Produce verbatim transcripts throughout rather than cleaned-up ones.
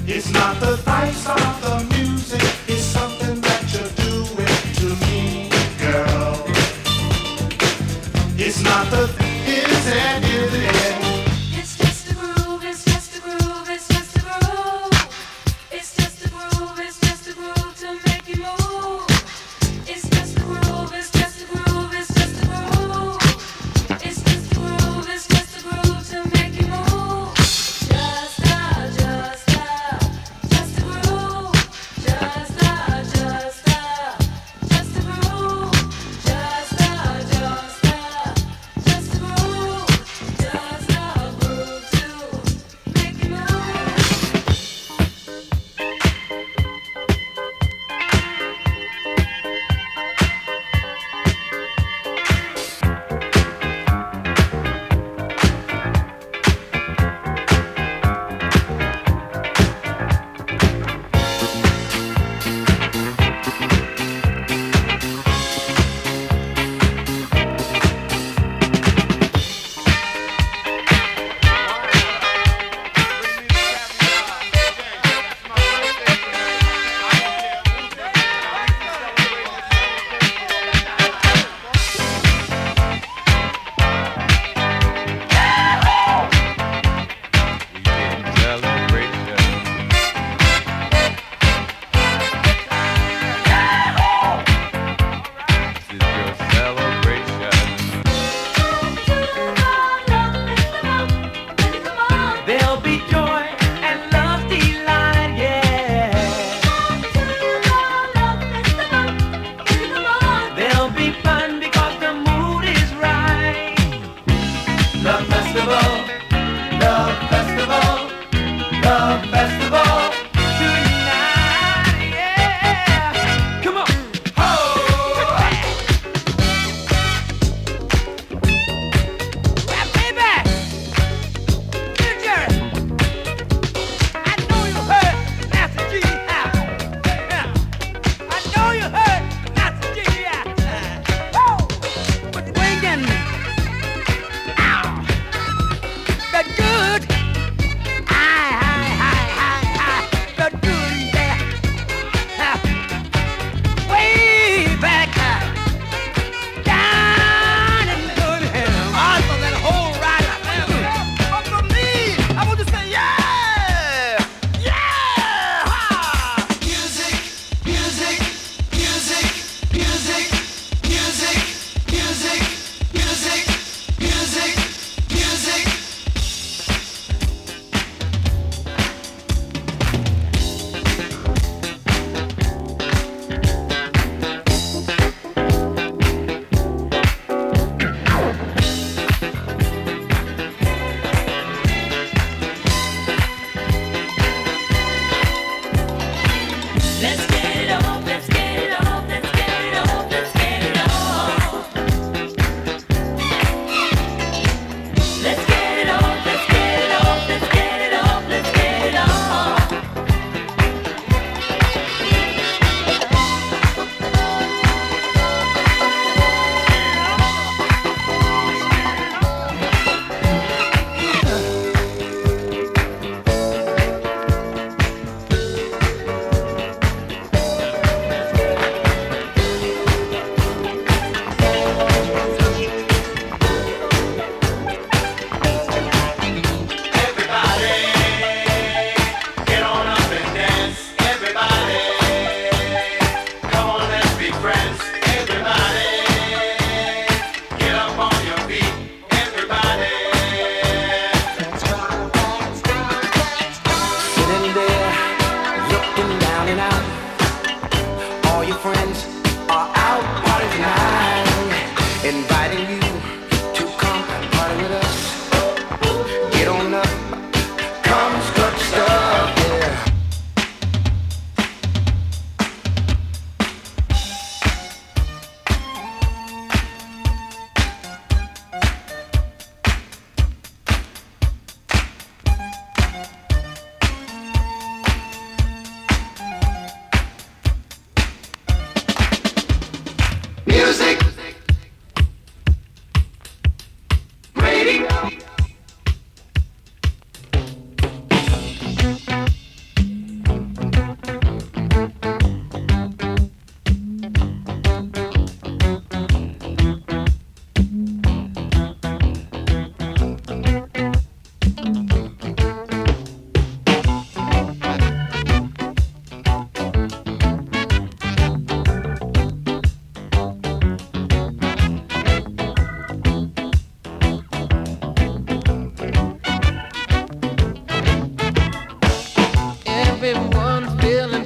It's not the price of the music, it's something that you're doing to me, girl. It's not the, is it, is it? It's just a groove, it's just a groove, it's just a groove. It's just a groove, it's just a groove to make you move. It's just a groove, it's just a groove, it's just a groove. It's just a groove, it's just a groove to make you move. Just a, just a, just a groove.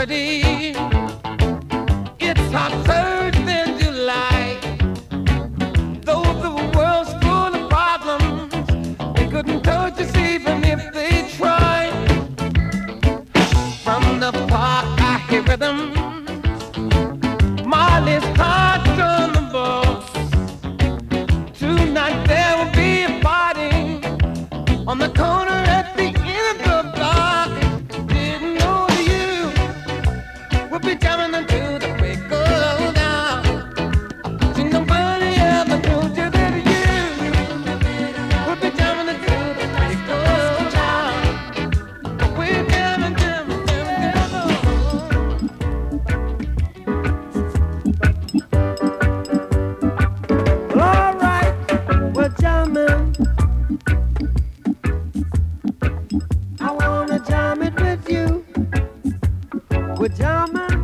pretty. It's hot surge in July. Though the world's full of problems, they couldn't touch us even if they tried. From the park I hear rhythms. Molly's heart on the ball. Tonight there will be a party on the corner at the end of the block. Didn't know you would be jamming until the break of dawn. See, nobody ever told you that you would be jamming until the break of dawn. We're jamming, jamming, jamming, jamming. Well, all right, we're jamming. I wanna jam it with you. We're jamming.